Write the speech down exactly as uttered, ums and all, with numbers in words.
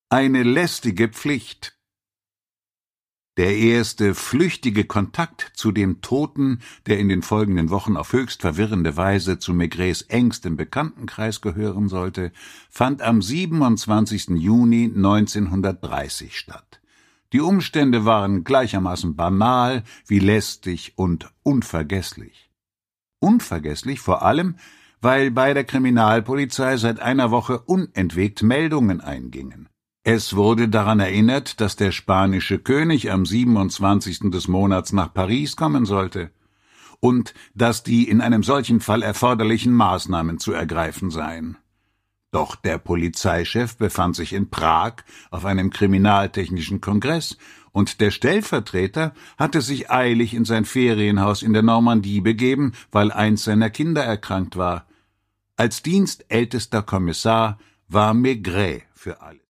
Eine lästige Pflicht. Der erste flüchtige Kontakt zu dem Toten, der in den folgenden Wochen auf höchst verwirrende Weise zu Maigrets engstem Bekanntenkreis gehören sollte, fand am siebenundzwanzigsten Juni neunzehnhundertdreißig statt. Die Umstände waren gleichermaßen banal wie lästig und unvergesslich. Unvergesslich vor allem, weil bei der Kriminalpolizei seit einer Woche unentwegt Meldungen eingingen. Es wurde daran erinnert, dass der spanische König am siebenundzwanzigsten des Monats nach Paris kommen sollte und dass die in einem solchen Fall erforderlichen Maßnahmen zu ergreifen seien. Doch der Polizeichef befand sich in Prag auf einem kriminaltechnischen Kongress und der Stellvertreter hatte sich eilig in sein Ferienhaus in der Normandie begeben, weil eins seiner Kinder erkrankt war. Als dienstältester Kommissar war Maigret für alle